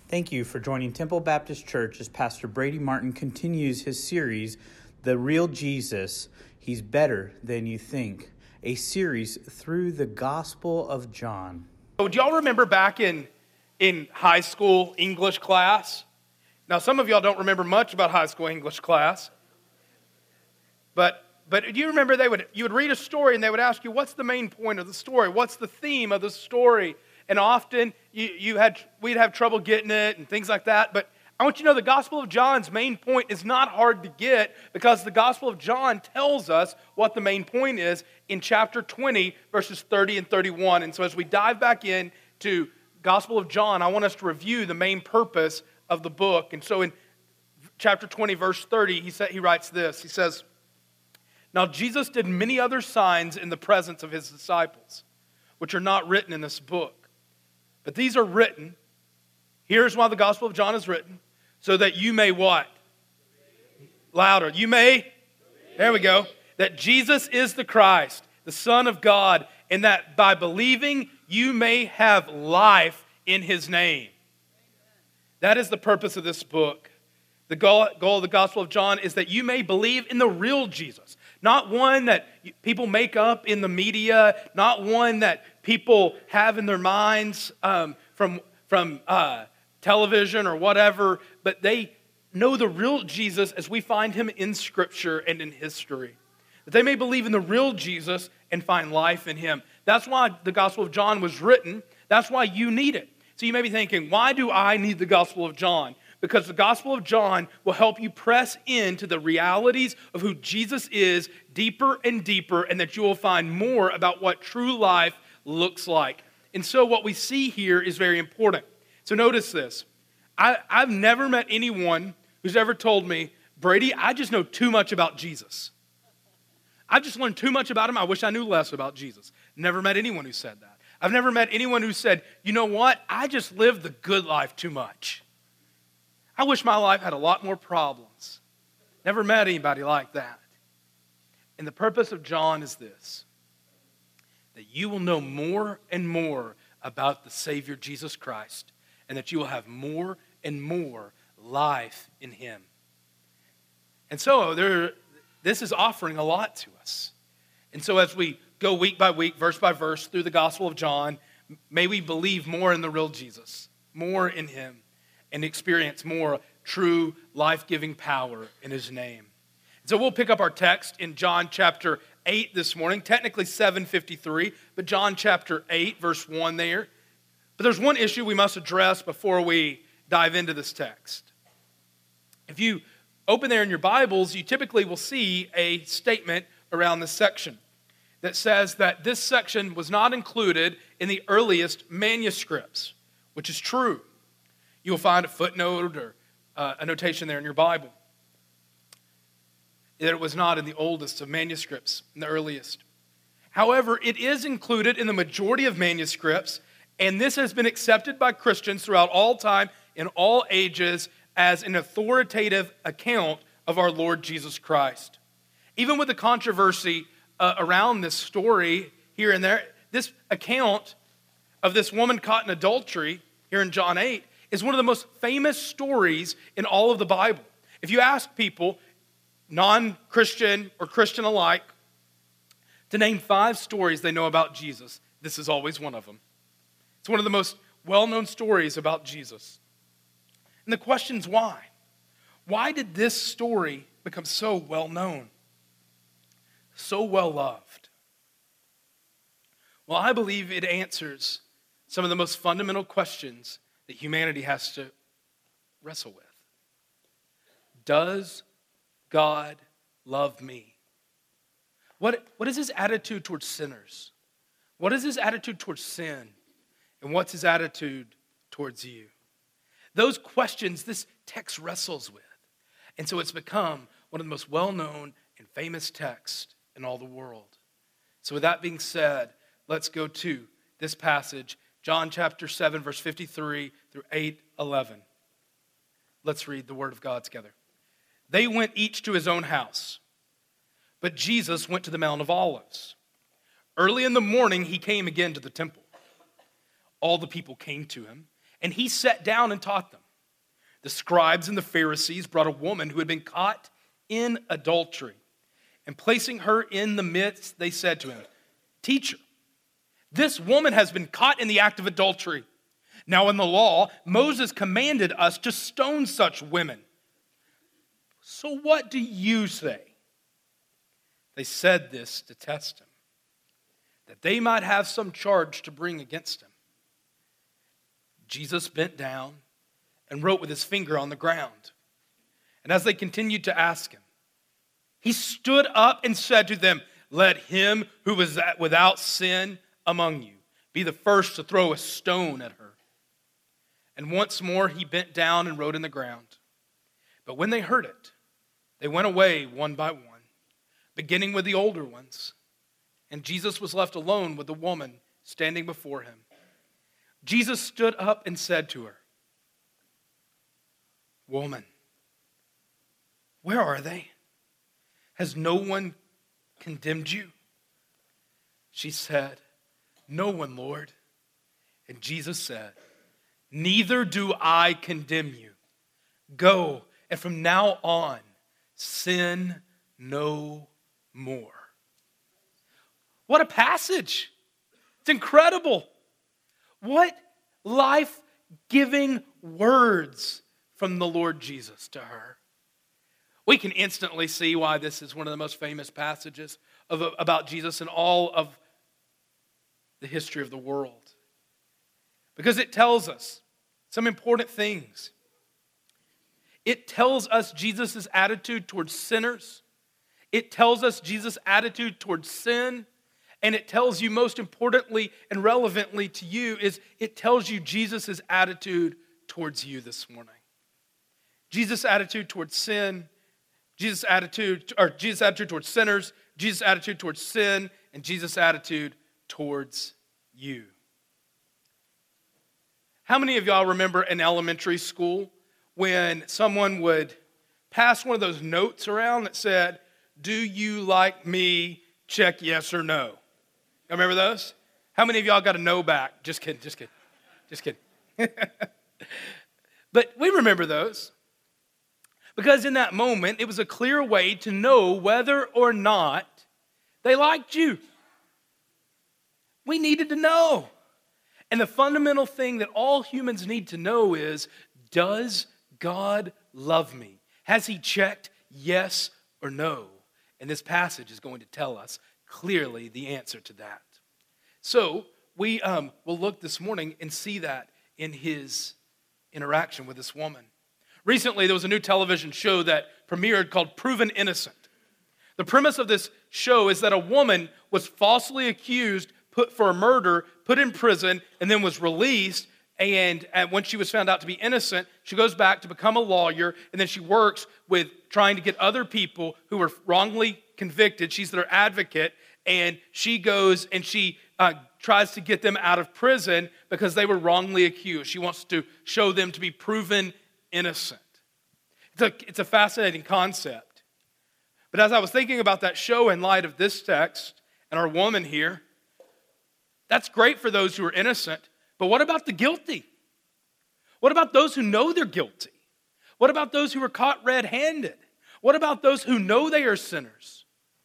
Thank you for joining Temple Baptist Church as Pastor Brady Martin continues his series, The Real Jesus, He's Better Than You Think, a series through the Gospel of John. Do y'all remember back in high school English class? Now, some of y'all don't remember much about high school English class, but do you remember you would read a story and they would ask you, what's the main point of the story? What's the theme of the story? And often we'd have trouble getting it and things like that. But I want you to know the Gospel of John's main point is not hard to get because the Gospel of John tells us what the main point is in chapter 20, verses 30 and 31. And so as we dive back into Gospel of John, I want us to review the main purpose of the book. And so in chapter 20, verse 30, he writes this. He says, "Now Jesus did many other signs in the presence of his disciples, which are not written in this book. But these are written," here's why the Gospel of John is written, "so that you may" what? Louder. "You may," there we go, "that Jesus is the Christ, the Son of God, and that by believing you may have life in His name." That is the purpose of this book. The goal of the Gospel of John is that you may believe in the real Jesus. Not one that people make up in the media, not one that people have in their minds from television or whatever, but they know the real Jesus as we find Him in Scripture and in history. That they may believe in the real Jesus and find life in Him. That's why the Gospel of John was written. That's why you need it. So you may be thinking, why do I need the Gospel of John? Because the Gospel of John will help you press into the realities of who Jesus is deeper and deeper, and that you will find more about what true life looks like. And so what we see here is very important. So notice this. I've never met anyone who's ever told me, "Brady, I just know too much about Jesus. I've just learned too much about Him. I wish I knew less about Jesus." Never met anyone who said that. I've never met anyone who said, "You know what? I just lived the good life too much. I wish my life had a lot more problems." Never met anybody like that. And the purpose of John is this: that you will know more and more about the Savior Jesus Christ, and that you will have more and more life in Him. And so this is offering a lot to us. And so as we go week by week, verse by verse through the Gospel of John, may we believe more in the real Jesus, more in Him, and experience more true life-giving power in His name. So we'll pick up our text in John chapter 8 this morning, technically 7:53, but John chapter 8, verse 1 there. But there's one issue we must address before we dive into this text. If you open there in your Bibles, you typically will see a statement around this section that says that this section was not included in the earliest manuscripts, which is true. You'll find a footnote or a notation there in your Bible that it was not in the oldest of manuscripts, in the earliest. However, it is included in the majority of manuscripts, and this has been accepted by Christians throughout all time, in all ages, as an authoritative account of our Lord Jesus Christ. Even with the controversy around this story here and there, this account of this woman caught in adultery here in John 8 is one of the most famous stories in all of the Bible. If you ask people, non-Christian or Christian alike, to name 5 stories they know about Jesus, this is always one of them. It's one of the most well-known stories about Jesus. And the question's why? Why did this story become so well-known, so well-loved? Well, I believe it answers some of the most fundamental questions that humanity has to wrestle with. Does God love me? What is His attitude towards sinners? What is His attitude towards sin? And what's His attitude towards you? Those questions this text wrestles with. And so it's become one of the most well-known and famous texts in all the world. So with that being said, let's go to this passage, John chapter 7, verse 53 through 8:11. Let's read the Word of God together. "They went each to his own house, but Jesus went to the Mount of Olives. Early in the morning, He came again to the temple. All the people came to Him, and he sat down and taught them. The scribes and the Pharisees brought a woman who had been caught in adultery. And placing her in the midst, they said to him, "Teacher, this woman has been caught in the act of adultery. Now in the law, Moses commanded us to stone such women. So what do you say?" They said this to test him, that they might have some charge to bring against him. Jesus bent down and wrote with his finger on the ground. And as they continued to ask him, he stood up and said to them, "Let him who is without sin among you be the first to throw a stone at her." And once more he bent down and wrote in the ground. But when they heard it, they went away one by one, beginning with the older ones. And Jesus was left alone with the woman standing before him. Jesus stood up and said to her, "Woman, where are they? Has no one condemned you?" She said, "No one, Lord." And Jesus said, "Neither do I condemn you. Go, and from now on, sin no more." What a passage. It's incredible. What life-giving words from the Lord Jesus to her. We can instantly see why this is one of the most famous passages about Jesus in all of the history of the world. Because it tells us some important things. It tells us Jesus' attitude towards sinners. It tells us Jesus' attitude towards sin. And it tells you, most importantly and relevantly to you, is it tells you Jesus' attitude towards you this morning. Jesus' attitude towards sin, Jesus' attitude towards sinners, Jesus' attitude towards sin, and Jesus' attitude towards you. How many of y'all remember in elementary school when someone would pass one of those notes around that said, "Do you like me? Check yes or no." Y'all remember those? How many of y'all got a no back? Just kidding. But we remember those. Because in that moment, it was a clear way to know whether or not they liked you. We needed to know. And the fundamental thing that all humans need to know is, does God love me? Has he checked yes or no? And this passage is going to tell us clearly the answer to that. So we will look this morning and see that in his interaction with this woman. Recently, there was a new television show that premiered called Proven Innocent. The premise of this show is that a woman was falsely accused, put for a murder, put in prison, and then was released. And when she was found out to be innocent, she goes back to become a lawyer, and then she works with trying to get other people who were wrongly convicted. She's their advocate, and she goes and she tries to get them out of prison because they were wrongly accused. She wants to show them to be proven innocent. It's a fascinating concept. But as I was thinking about that show in light of this text and our woman here, that's great for those who are innocent, but what about the guilty? What about those who know they're guilty? What about those who are caught red-handed? What about those who know they are sinners?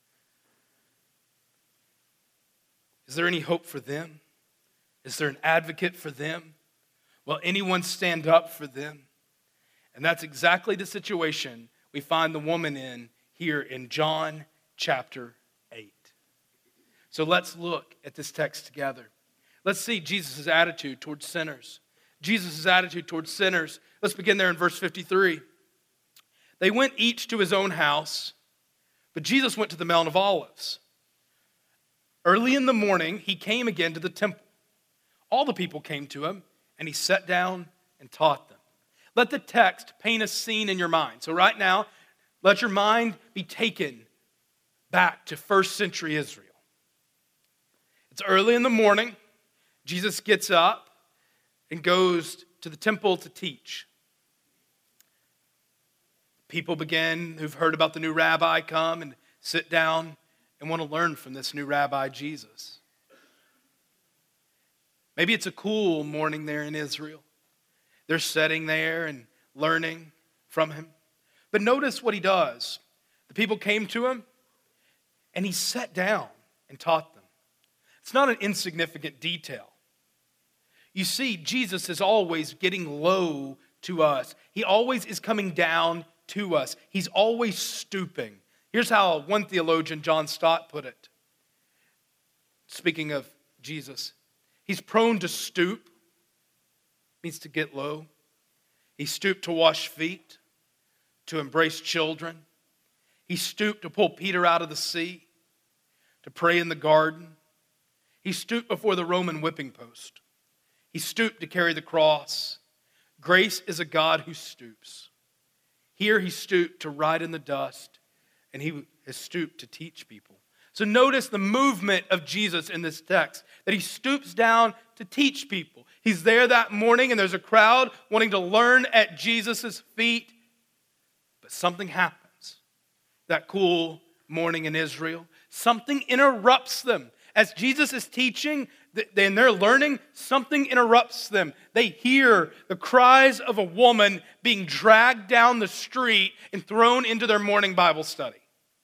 Is there any hope for them? Is there an advocate for them? Will anyone stand up for them? And that's exactly the situation we find the woman in here in John chapter 8. So let's look at this text together. Let's see Jesus' attitude towards sinners. Jesus' attitude towards sinners. Let's begin there in verse 53. They went each to his own house, but Jesus went to the Mount of Olives. Early in the morning, he came again to the temple. All the people came to him, and he sat down and taught them. Let the text paint a scene in your mind. So right now, let your mind be taken back to first century Israel. It's early in the morning. Jesus gets up and goes to the temple to teach. People begin, who've heard about the new rabbi, come and sit down and want to learn from this new rabbi, Jesus. Maybe it's a cool morning there in Israel. They're sitting there and learning from him. But notice what he does. The people came to him, and he sat down and taught them. It's not an insignificant detail. You see, Jesus is always getting low to us. He always is coming down to us. He's always stooping. Here's how one theologian, John Stott, put it. Speaking of Jesus, he's prone to stoop, means to get low. He stooped to wash feet, to embrace children. He stooped to pull Peter out of the sea, to pray in the garden. He stooped before the Roman whipping post. He stooped to carry the cross. Grace is a God who stoops. Here he stooped to write in the dust, and he has stooped to teach people. So notice the movement of Jesus in this text, that he stoops down to teach people. He's there that morning, and there's a crowd wanting to learn at Jesus' feet. But something happens that cool morning in Israel. Something interrupts them. As Jesus is teaching and they're learning, something interrupts them. They hear the cries of a woman being dragged down the street and thrown into their morning Bible study.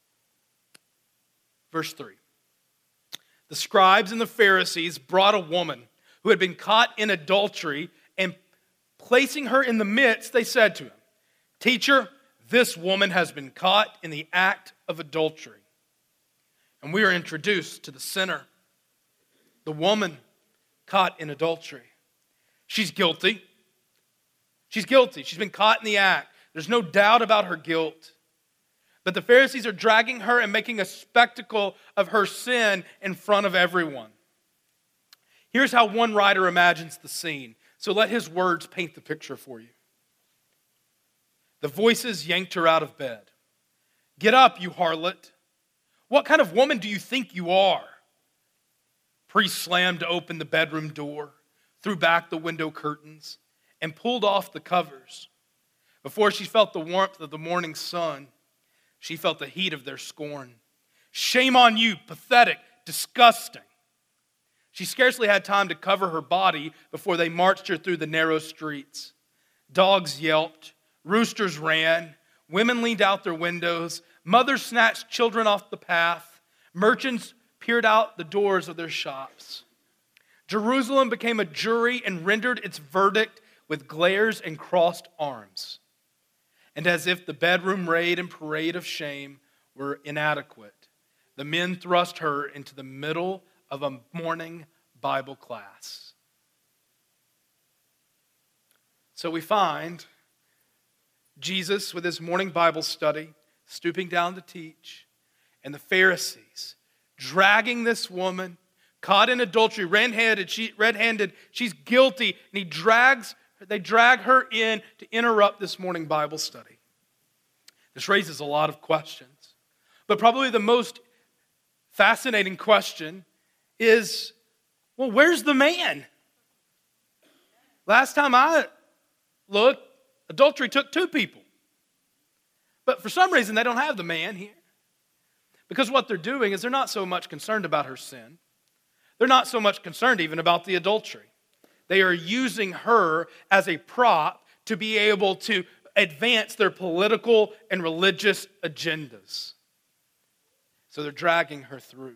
Verse 3. The scribes and the Pharisees brought a woman who had been caught in adultery, and placing her in the midst, they said to him, "Teacher, this woman has been caught in the act of adultery." And we are introduced to the sinner, the woman caught in adultery. She's guilty. She's guilty. She's been caught in the act. There's no doubt about her guilt. But the Pharisees are dragging her and making a spectacle of her sin in front of everyone. Here's how one writer imagines the scene. So let his words paint the picture for you. The voices yanked her out of bed. "Get up, you harlot. What kind of woman do you think you are?" Priest slammed open the bedroom door, threw back the window curtains, and pulled off the covers. Before she felt the warmth of the morning sun, she felt the heat of their scorn. "Shame on you, pathetic, disgusting." She scarcely had time to cover her body before they marched her through the narrow streets. Dogs yelped, roosters ran, women leaned out their windows, mothers snatched children off the path, merchants peered out the doors of their shops. Jerusalem became a jury and rendered its verdict with glares and crossed arms. And as if the bedroom raid and parade of shame were inadequate, the men thrust her into the middle of a morning Bible class. So we find Jesus with his morning Bible study, stooping down to teach, and the Pharisees dragging this woman caught in adultery, red-handed, she's guilty, and they drag her in to interrupt this morning Bible study. This raises a lot of questions, but probably the most fascinating question is, well, where's the man? Last time I looked, adultery took 2 people. But for some reason, they don't have the man here. Because what they're doing is they're not so much concerned about her sin. They're not so much concerned even about the adultery. They are using her as a prop to be able to advance their political and religious agendas. So they're dragging her through.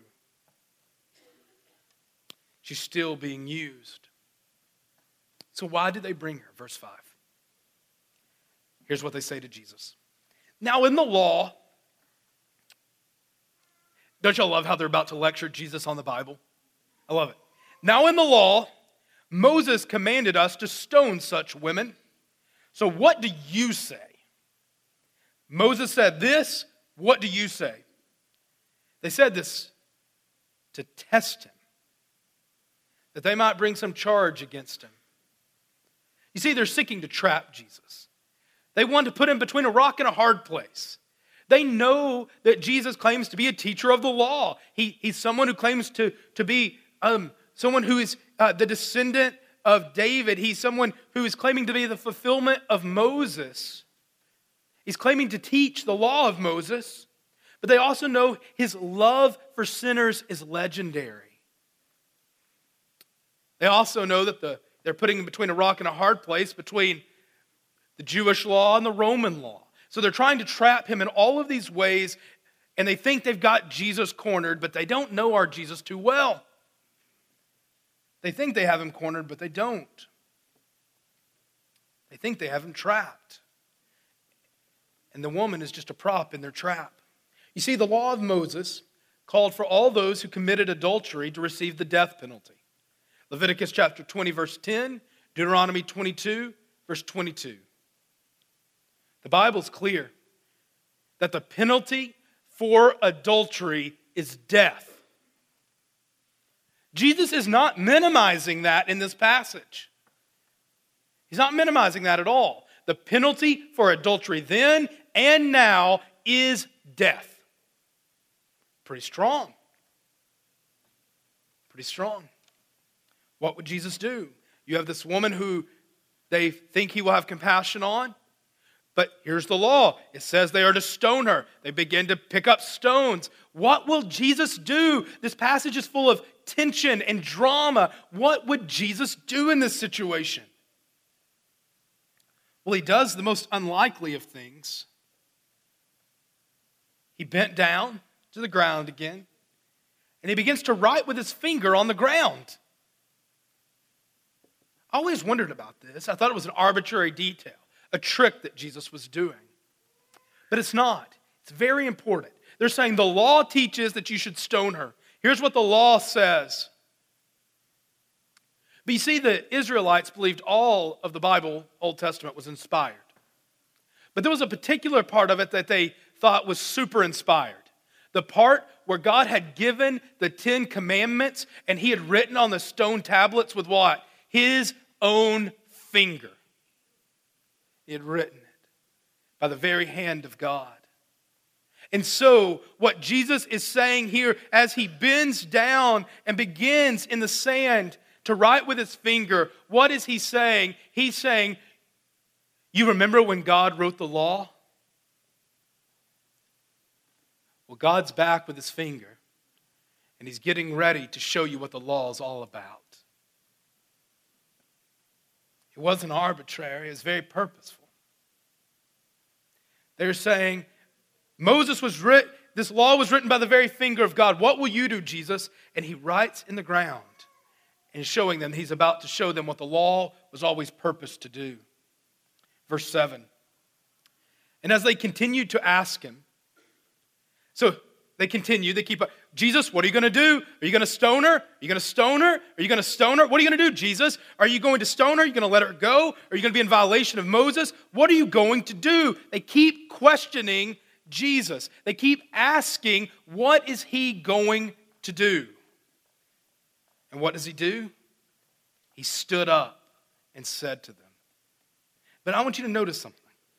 She's still being used. So why did they bring her? Verse 5. Here's what they say to Jesus. Now in the law, don't y'all love how they're about to lecture Jesus on the Bible? I love it. Now in the law, Moses commanded us to stone such women. So what do you say? Moses said this, what do you say? They said this to test him, that they might bring some charge against him. You see, they're seeking to trap Jesus. They want to put him between a rock and a hard place. They know that Jesus claims to be a teacher of the law. He's someone who claims to be someone who is the descendant of David. He's someone who is claiming to be the fulfillment of Moses. He's claiming to teach the law of Moses. But they also know his love for sinners is legendary. They also know that the They're putting him between a rock and a hard place, between the Jewish law and the Roman law. So they're trying to trap him in all of these ways, and they think they've got Jesus cornered, but they don't know our Jesus too well. They think they have him cornered, but they don't. They think they have him trapped. And the woman is just a prop in their trap. You see, the law of Moses called for all those who committed adultery to receive the death penalty. Leviticus chapter 20, verse 10, Deuteronomy 22, verse 22. The Bible's clear that the penalty for adultery is death. Jesus is not minimizing that in this passage. He's not minimizing that at all. The penalty for adultery then and now is death. Pretty strong. Pretty strong. What would Jesus do? You have this woman who they think he will have compassion on. But here's the law. It says they are to stone her. They begin to pick up stones. What will Jesus do? This passage is full of tension and drama. What would Jesus do in this situation? Well, he does the most unlikely of things. He bent down to the ground again, and he begins to write with his finger on the ground. I always wondered about this. I thought it was an arbitrary detail, a trick that Jesus was doing. But it's not. It's very important. They're saying the law teaches that you should stone her. Here's what the law says. But you see, the Israelites believed all of the Bible, Old Testament, was inspired. But there was a particular part of it that they thought was super inspired. The part where God had given the 10 Commandments and he had written on the stone tablets with what? His own finger. He had written it by the very hand of God. And so what Jesus is saying here as he bends down and begins in the sand to write with his finger, what is he saying? He's saying, you remember when God wrote the law? Well, God's back with his finger, and he's getting ready to show you what the law is all about. It wasn't arbitrary, it was very purposeful. They're saying, this law was written by the very finger of God. What will you do, Jesus? And he writes in the ground and showing them, he's about to show them what the law was always purposed to do. Verse 7. And as they continued to ask him, so they keep up. Jesus, what are you going to do? Are you going to stone her? Are you going to stone her? Are you going to stone her? What are you going to do, Jesus? Are you going to stone her? Are you going to let her go? Are you going to be in violation of Moses? What are you going to do? They keep questioning Jesus. They keep asking, what is he going to do? And what does he do? He stood up and said to them. But I want you to notice something.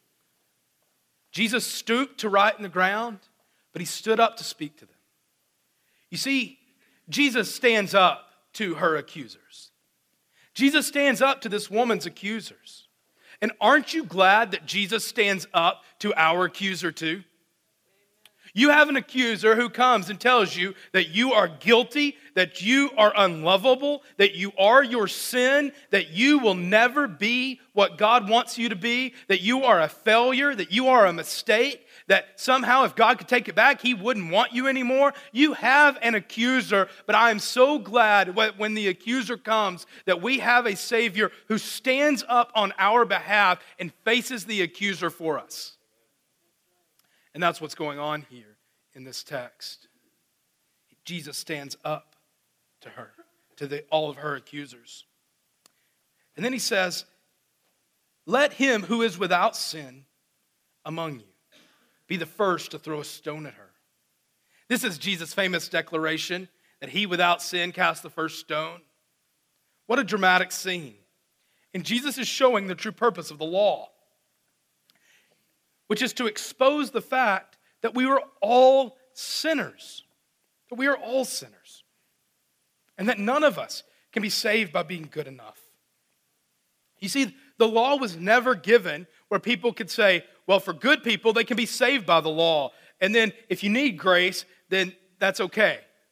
Jesus stooped to write in the ground, but he stood up to speak to them. You see, Jesus stands up to her accusers. Jesus stands up to this woman's accusers. And aren't you glad that Jesus stands up to our accuser too? You have an accuser who comes and tells you that you are guilty, that you are unlovable, that you are your sin, that you will never be what God wants you to be, that you are a failure, that you are a mistake, that somehow if God could take it back, he wouldn't want you anymore. You have an accuser, but I am so glad when the accuser comes that we have a Savior who stands up on our behalf and faces the accuser for us. And that's what's going on here in this text. Jesus stands up to her, to all of her accusers. And then he says, let him who is without sin among you be the first to throw a stone at her. This is Jesus' famous declaration that he without sin cast the first stone. What a dramatic scene. And Jesus is showing the true purpose of the law, which is to expose the fact that we were all sinners. That we are all sinners. And that none of us can be saved by being good enough. You see, the law was never given where people could say, well, for good people, they can be saved by the law. And then if you need grace, then that's okay.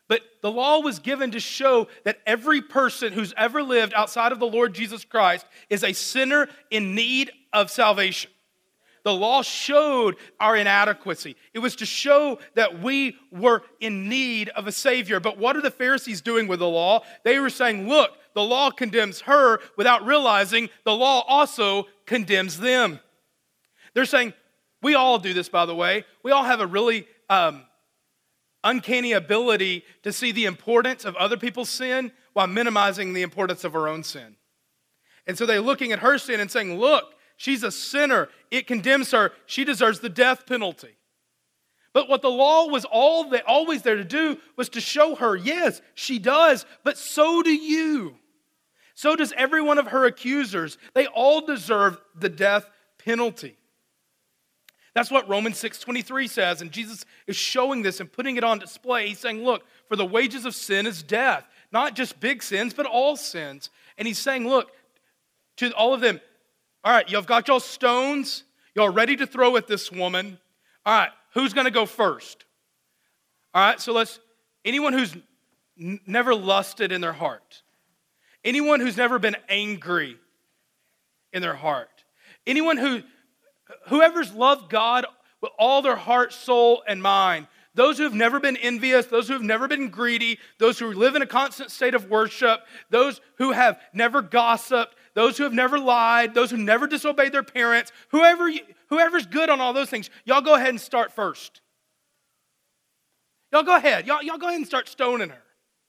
But the law was given to show that every person who's ever lived outside of the Lord Jesus Christ is a sinner in need of salvation. The law showed our inadequacy. It was to show that we were in need of a Savior. But what are the Pharisees doing with the law? They were saying, look, the law condemns her, without realizing the law also condemns them. They're saying, we all do this, by the way. We all have a really uncanny ability to see the importance of other people's sin while minimizing the importance of our own sin. And so they're looking at her sin and saying, look, she's a sinner. It condemns her. She deserves the death penalty. But what the law was always there to do was to show her, yes, she does, but so do you. So does every one of her accusers. They all deserve the death penalty. That's what Romans 6:23 says, and Jesus is showing this and putting it on display. He's saying, look, for the wages of sin is death. Not just big sins, but all sins. And he's saying, look, to all of them, all right, you've got your stones. Y'all ready to throw at this woman. All right, who's going to go first? All right, so anyone who's never lusted in their heart. Anyone who's never been angry in their heart. Whoever's loved God with all their heart, soul, and mind. Those who have never been envious, those who have never been greedy, those who live in a constant state of worship, those who have never gossiped, those who have never lied, those who never disobeyed their parents, whoever's good on all those things, y'all go ahead and start first. Y'all go ahead. Y'all go ahead and start stoning her.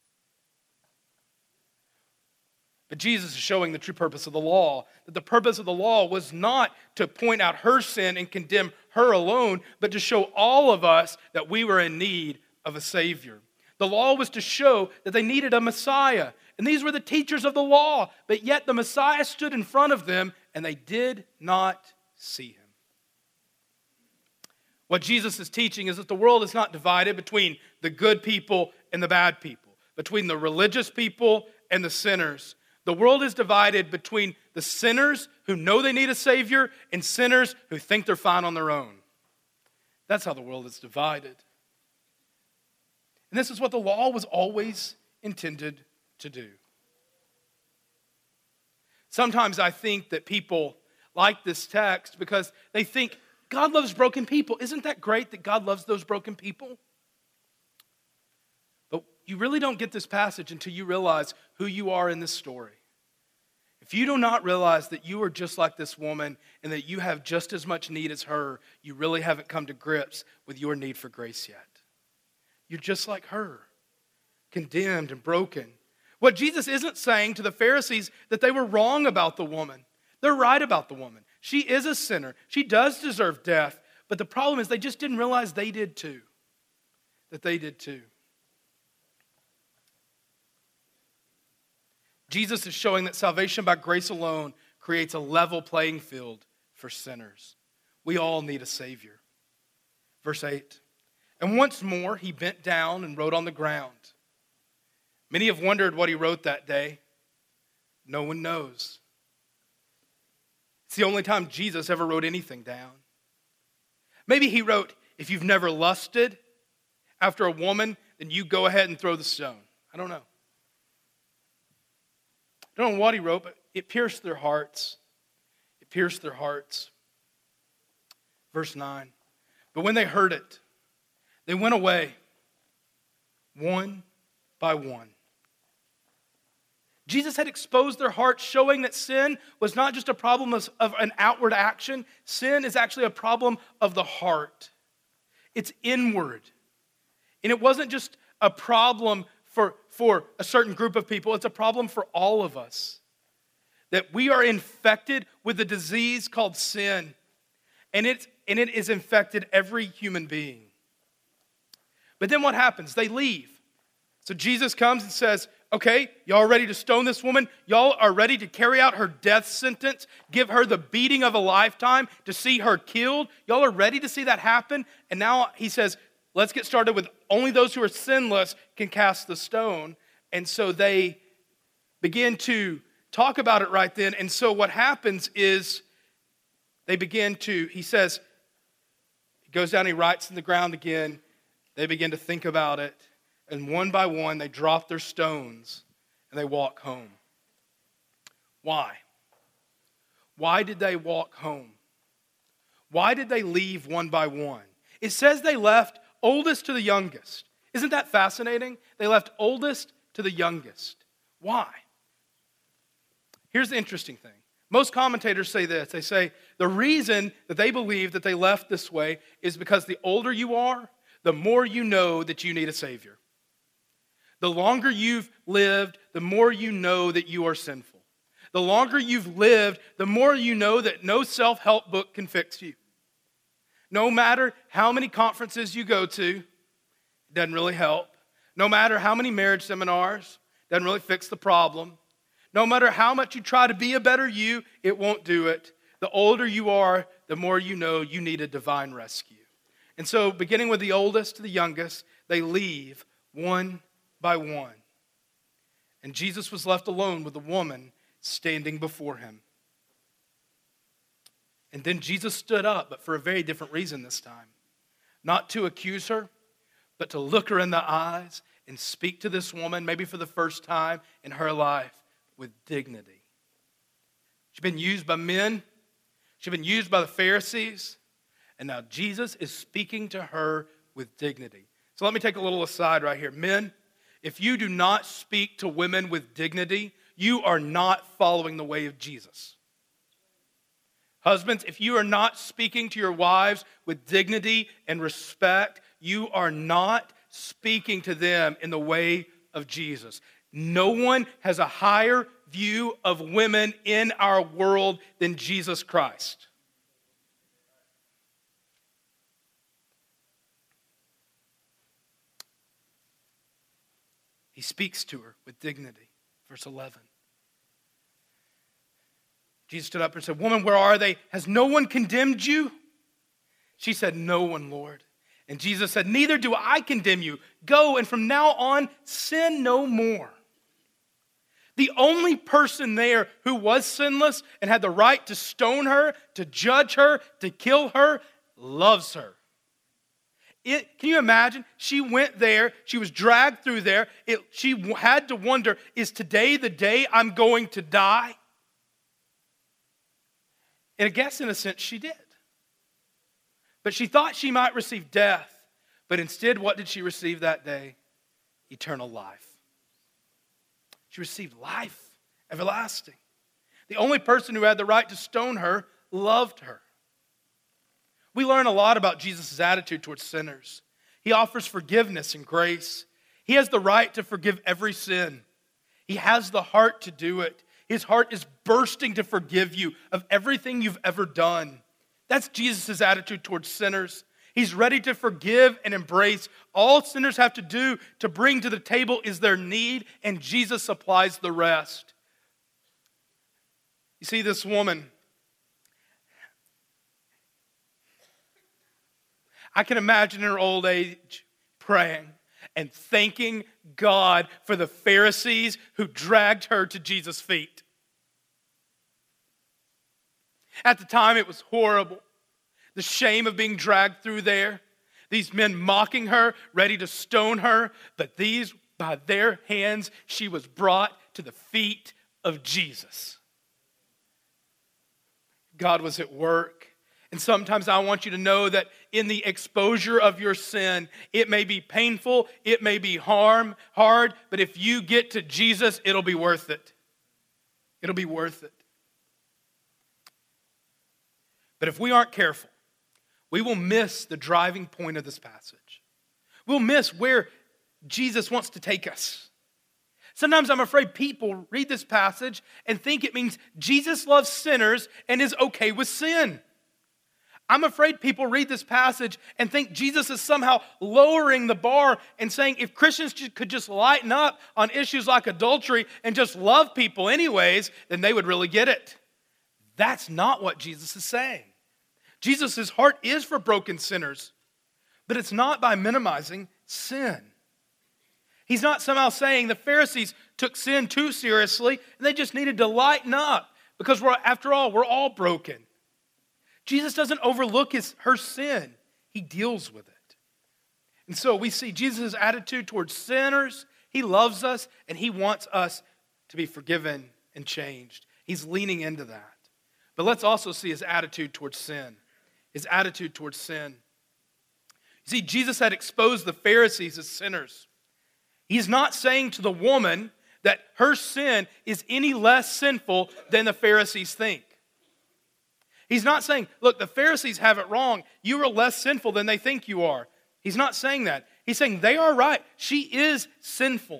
But Jesus is showing the true purpose of the law, that the purpose of the law was not to point out her sin and condemn her alone, but to show all of us that we were in need of a Savior. The law was to show that they needed a Messiah, and these were the teachers of the law, but yet the Messiah stood in front of them, and they did not see him. What Jesus is teaching is that the world is not divided between the good people and the bad people, between the religious people and the sinners. The world is divided between the sinners who know they need a Savior and sinners who think they're fine on their own. That's how the world is divided. And this is what the law was always intended to do. Sometimes I think that people like this text because they think God loves broken people. Isn't that great that God loves those broken people? But you really don't get this passage until you realize who you are in this story. If you do not realize that you are just like this woman and that you have just as much need as her, you really haven't come to grips with your need for grace yet. You're just like her, condemned and broken. What Jesus isn't saying to the Pharisees that they were wrong about the woman. They're right about the woman. She is a sinner. She does deserve death. But the problem is they just didn't realize they did too. That they did too. Jesus is showing that salvation by grace alone creates a level playing field for sinners. We all need a Savior. Verse 8. And once more he bent down and wrote on the ground. Many have wondered what he wrote that day. No one knows. It's the only time Jesus ever wrote anything down. Maybe he wrote, if you've never lusted after a woman, then you go ahead and throw the stone. I don't know. I don't know what he wrote, but it pierced their hearts. It pierced their hearts. Verse 9. But when they heard it, they went away, one by one. Jesus had exposed their hearts, showing that sin was not just a problem of an outward action. Sin is actually a problem of the heart. It's inward. And it wasn't just a problem for a certain group of people. It's a problem for all of us. That we are infected with a disease called sin. And it has infected every human being. But then what happens? They leave. So Jesus comes and says, okay, y'all are ready to stone this woman? Y'all are ready to carry out her death sentence, give her the beating of a lifetime, to see her killed? Y'all are ready to see that happen? And now he says, let's get started with only those who are sinless can cast the stone. And so they begin to talk about it right then. And so what happens is he says, he goes down, he writes in the ground again. They begin to think about it. And one by one, they drop their stones and they walk home. Why? Why did they walk home? Why did they leave one by one? It says they left oldest to the youngest. Isn't that fascinating? They left oldest to the youngest. Why? Here's the interesting thing. Most commentators say this. They say the reason that they believe that they left this way is because the older you are, the more you know that you need a Savior. The longer you've lived, the more you know that you are sinful. The longer you've lived, the more you know that no self-help book can fix you. No matter how many conferences you go to, it doesn't really help. No matter how many marriage seminars, it doesn't really fix the problem. No matter how much you try to be a better you, it won't do it. The older you are, the more you know you need a divine rescue. And so, beginning with the oldest to the youngest, they leave one by one. And Jesus was left alone with the woman standing before him. And then Jesus stood up, but for a very different reason this time. Not to accuse her, but to look her in the eyes and speak to this woman, maybe for the first time in her life, with dignity. She'd been used by men. She'd been used by the Pharisees. And now Jesus is speaking to her with dignity. So let me take a little aside right here. Men, if you do not speak to women with dignity, you are not following the way of Jesus. Husbands, if you are not speaking to your wives with dignity and respect, you are not speaking to them in the way of Jesus. No one has a higher view of women in our world than Jesus Christ. He speaks to her with dignity. Verse 11. Jesus stood up and said, "Woman, where are they? Has no one condemned you?" She said, "No one, Lord." And Jesus said, "Neither do I condemn you. Go, and from now on, sin no more." The only person there who was sinless and had the right to stone her, to judge her, to kill her, loves her. Can you imagine? She went there. She was dragged through there. She had to wonder, is today the day I'm going to die? And I guess in a sense she did. But she thought she might receive death. But instead, what did she receive that day? Eternal life. She received life, everlasting. The only person who had the right to stone her loved her. We learn a lot about Jesus' attitude towards sinners. He offers forgiveness and grace. He has the right to forgive every sin. He has the heart to do it. His heart is bursting to forgive you of everything you've ever done. That's Jesus' attitude towards sinners. He's ready to forgive and embrace. All sinners have to do to bring to the table is their need, and Jesus supplies the rest. You see, this woman, I can imagine in her old age praying and thanking God for the Pharisees who dragged her to Jesus' feet. At the time, it was horrible. The shame of being dragged through there. These men mocking her, ready to stone her. But by their hands, she was brought to the feet of Jesus. God was at work. And sometimes I want you to know that in the exposure of your sin, it may be painful, it may be hard, but if you get to Jesus, it'll be worth it. It'll be worth it. But if we aren't careful, we will miss the driving point of this passage. We'll miss where Jesus wants to take us. Sometimes I'm afraid people read this passage and think it means Jesus loves sinners and is okay with sin. I'm afraid people read this passage and think Jesus is somehow lowering the bar and saying if Christians could just lighten up on issues like adultery and just love people anyways, then they would really get it. That's not what Jesus is saying. Jesus' heart is for broken sinners, but it's not by minimizing sin. He's not somehow saying the Pharisees took sin too seriously and they just needed to lighten up because after all, we're all broken. Jesus doesn't overlook her sin. He deals with it. And so we see Jesus' attitude towards sinners. He loves us, and he wants us to be forgiven and changed. He's leaning into that. But let's also see his attitude towards sin. His attitude towards sin. You see, Jesus had exposed the Pharisees as sinners. He's not saying to the woman that her sin is any less sinful than the Pharisees think. He's not saying, look, the Pharisees have it wrong. You are less sinful than they think you are. He's not saying that. He's saying they are right. She is sinful.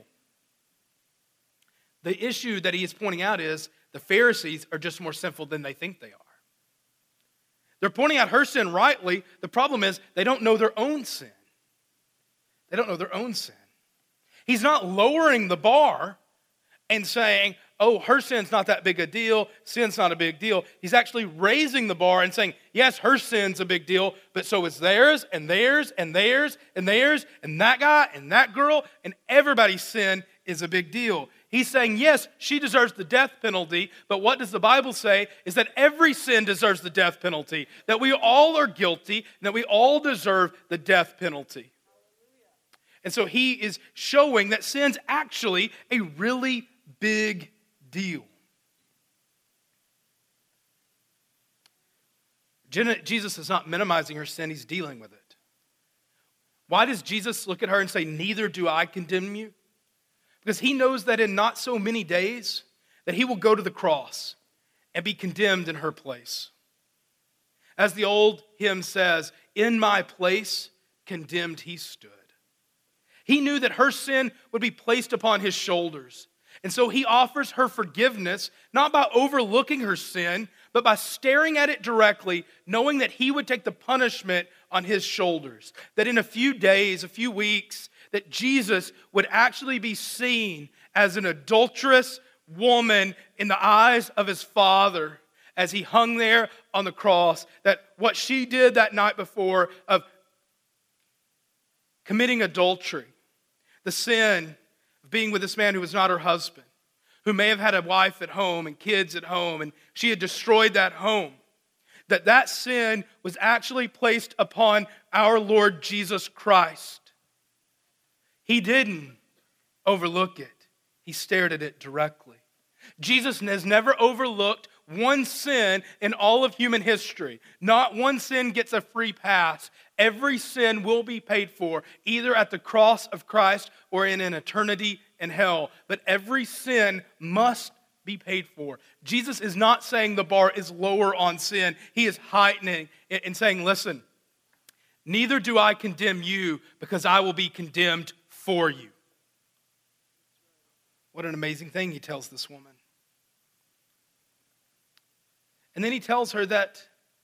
The issue that he is pointing out is the Pharisees are just more sinful than they think they are. They're pointing out her sin rightly. The problem is they don't know their own sin. They don't know their own sin. He's not lowering the bar and saying, oh, her sin's not that big a deal, sin's not a big deal. He's actually raising the bar and saying, yes, her sin's a big deal, but so is theirs, and theirs, and theirs, and theirs, and that guy, and that girl, and everybody's sin is a big deal. He's saying, yes, she deserves the death penalty, but what does the Bible say is that every sin deserves the death penalty, that we all are guilty, and that we all deserve the death penalty. And so he is showing that sin's actually a really big deal. Jesus is not minimizing her sin, he's dealing with it. Why does Jesus look at her and say, neither do I condemn you? Because he knows that in not so many days that he will go to the cross and be condemned in her place. As the old hymn says, in my place condemned he stood. He knew that her sin would be placed upon his shoulders. And so he offers her forgiveness, not by overlooking her sin, but by staring at it directly, knowing that he would take the punishment on his shoulders. That in a few days, a few weeks, that Jesus would actually be seen as an adulterous woman in the eyes of his Father as he hung there on the cross. That what she did that night before of committing adultery, the sin of being with this man who was not her husband, who may have had a wife at home and kids at home, and she had destroyed that home, that sin was actually placed upon our Lord Jesus Christ. He didn't overlook it. He stared at it directly. Jesus has never overlooked one sin in all of human history. Not one sin gets a free pass. Every sin will be paid for, either at the cross of Christ or in an eternity in hell. But every sin must be paid for. Jesus is not saying the bar is lower on sin. He is heightening it and saying, listen, neither do I condemn you because I will be condemned for you. What an amazing thing he tells this woman. And then he tells her that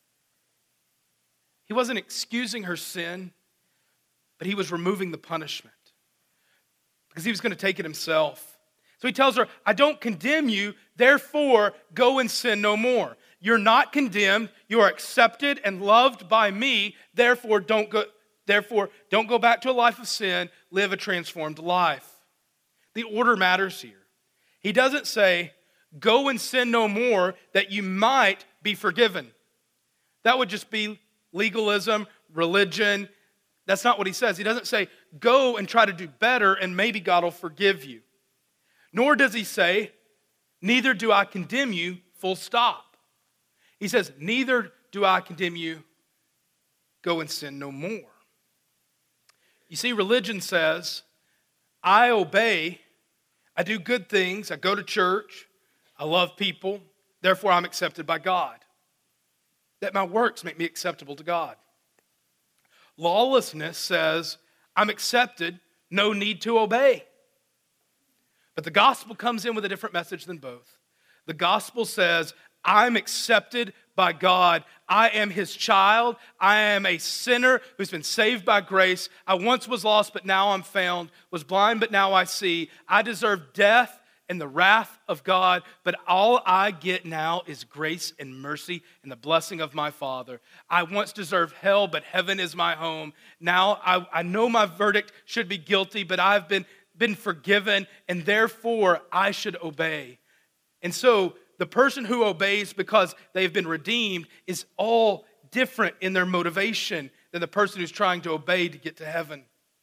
he wasn't excusing her sin, but he was removing the punishment because he was going to take it himself. So he tells her, I don't condemn you, therefore go and sin no more. You're not condemned, you are accepted and loved by me, therefore don't go back to a life of sin, live a transformed life. The order matters here. He doesn't say, go and sin no more that you might be forgiven. That would just be legalism, religion. That's not what he says. He doesn't say, go and try to do better and maybe God will forgive you. Nor does he say, neither do I condemn you, full stop. He says, neither do I condemn you, go and sin no more. You see, religion says, I obey, I do good things, I go to church, I love people, therefore I'm accepted by God. That my works make me acceptable to God. Lawlessness says, I'm accepted, no need to obey. But the gospel comes in with a different message than both. The gospel says, I'm accepted by God. I am his child. I am a sinner who's been saved by grace. I once was lost, but now I'm found. Was blind, but now I see. I deserve death and the wrath of God, but all I get now is grace and mercy and the blessing of my Father. I once deserved hell, but heaven is my home. Now I know my verdict should be guilty, but I've been forgiven, and therefore I should obey. And so the person who obeys because they've been redeemed is all different in their motivation than the person who's trying to obey to get to heaven.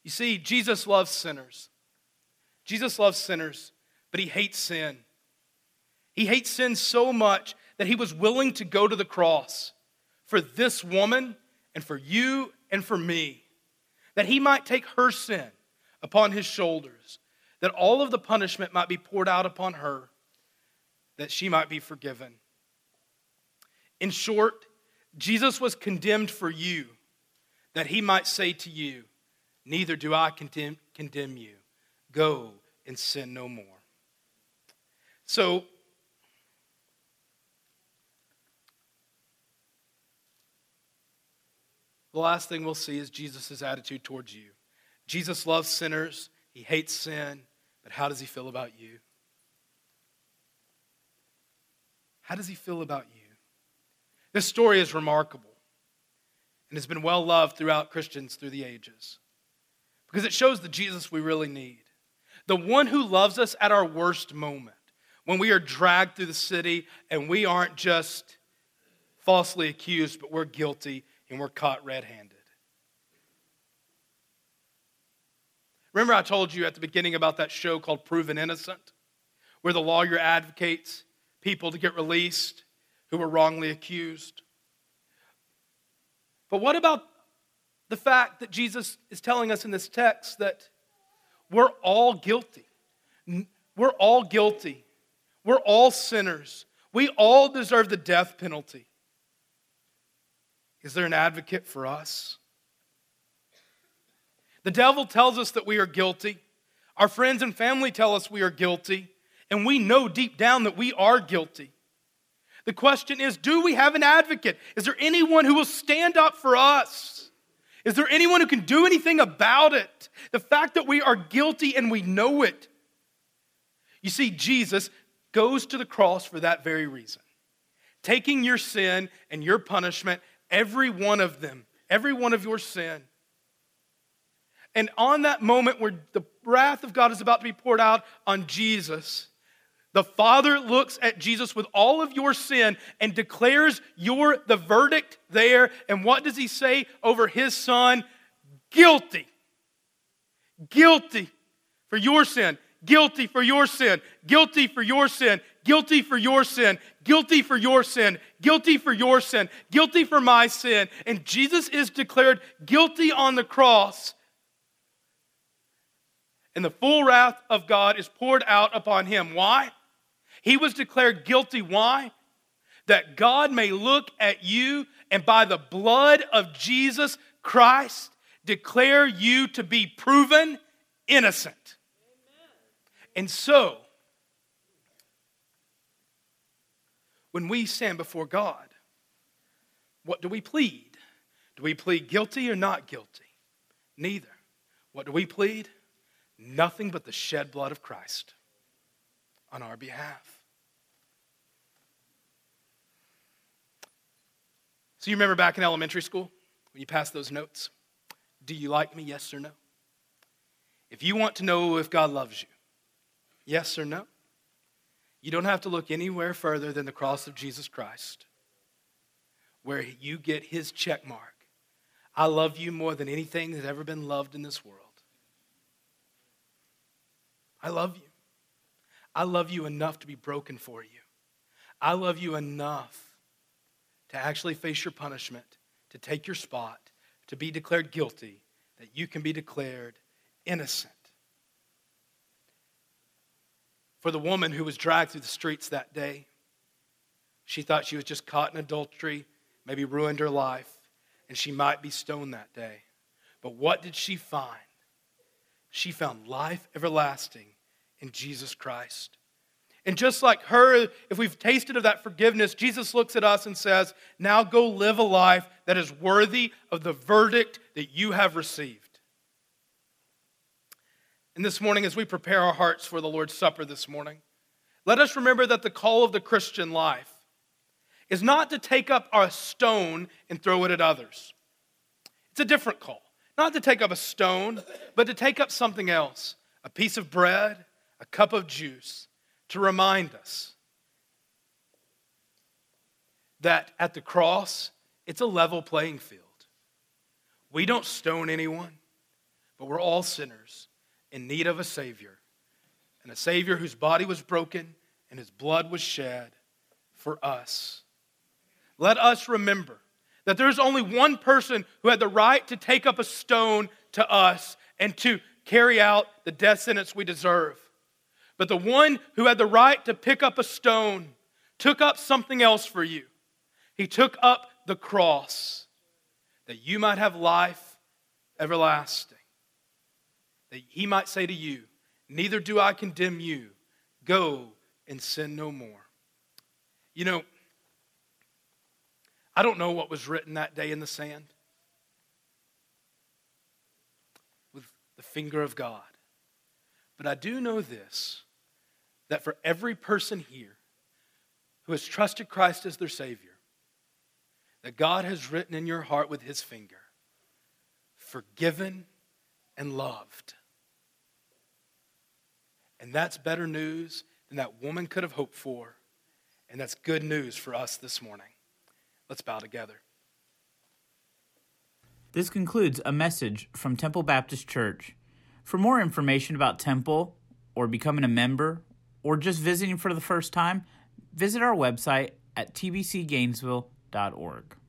You see, Jesus loves sinners. Jesus loves sinners, but he hates sin. He hates sin so much that he was willing to go to the cross for this woman and for you and for me, that he might take her sin upon his shoulders, that all of the punishment might be poured out upon her, that she might be forgiven. In short, Jesus was condemned for you, that he might say to you, neither do I condemn you. Go and sin no more. So, the last thing we'll see is Jesus' attitude towards you. Jesus loves sinners. He hates sin. But how does he feel about you? How does he feel about you? This story is remarkable and has been well loved throughout Christians through the ages because it shows the Jesus we really need. The one who loves us at our worst moment, when we are dragged through the city and we aren't just falsely accused, but we're guilty and we're caught red-handed. Remember I told you at the beginning about that show called Proven Innocent, where the lawyer advocates people to get released who were wrongly accused. But what about the fact that Jesus is telling us in this text that we're all guilty? We're all guilty. We're all sinners. We all deserve the death penalty. Is there an advocate for us? The devil tells us that we are guilty. Our friends and family tell us we are guilty. And we know deep down that we are guilty. The question is, do we have an advocate? Is there anyone who will stand up for us? Is there anyone who can do anything about it? The fact that we are guilty and we know it. You see, Jesus goes to the cross for that very reason. Taking your sin and your punishment, every one of them, every one of your sin. And on that moment where the wrath of God is about to be poured out on Jesus, the Father looks at Jesus with all of your sin and declares the verdict there. And what does he say over his Son? Guilty. Guilty for your sin. Guilty for your sin. Guilty for your sin. Guilty for your sin. Guilty for your sin. Guilty for your sin. Guilty for my sin. And Jesus is declared guilty on the cross. And the full wrath of God is poured out upon him. Why? He was declared guilty. Why? That God may look at you and by the blood of Jesus Christ declare you to be proven innocent. And so, when we stand before God, what do we plead? Do we plead guilty or not guilty? Neither. What do we plead? Nothing but the shed blood of Christ on our behalf. So you remember back in elementary school when you passed those notes? Do you like me, yes or no? If you want to know if God loves you, yes or no, you don't have to look anywhere further than the cross of Jesus Christ, where you get his check mark. I love you more than anything that's ever been loved in this world. I love you. I love you enough to be broken for you. I love you enough to actually face your punishment, to take your spot, to be declared guilty, that you can be declared innocent. For the woman who was dragged through the streets that day, she thought she was just caught in adultery, maybe ruined her life, and she might be stoned that day. But what did she find? She found life everlasting in Jesus Christ. And just like her, if we've tasted of that forgiveness, Jesus looks at us and says, now go live a life that is worthy of the verdict that you have received. And this morning, as we prepare our hearts for the Lord's Supper this morning, let us remember that the call of the Christian life is not to take up a stone and throw it at others. It's a different call. Not to take up a stone, but to take up something else. A piece of bread, a cup of juice, to remind us that at the cross, it's a level playing field. We don't stone anyone. but we're all sinners in need of a Savior, and a Savior whose body was broken and his blood was shed for us. Let us remember that there's only one person who had the right to take up a stone to us and to carry out the death sentence we deserve. But the one who had the right to pick up a stone took up something else for you. He took up the cross that you might have life everlasting. That he might say to you, neither do I condemn you. Go and sin no more. You know, I don't know what was written that day in the sand with the finger of God. But I do know this, that for every person here who has trusted Christ as their Savior, that God has written in your heart with his finger, forgiven and loved. And that's better news than that woman could have hoped for. And that's good news for us this morning. Let's bow together. This concludes a message from Temple Baptist Church. For more information about Temple, or becoming a member, or just visiting for the first time, visit our website at tbcgainesville.org.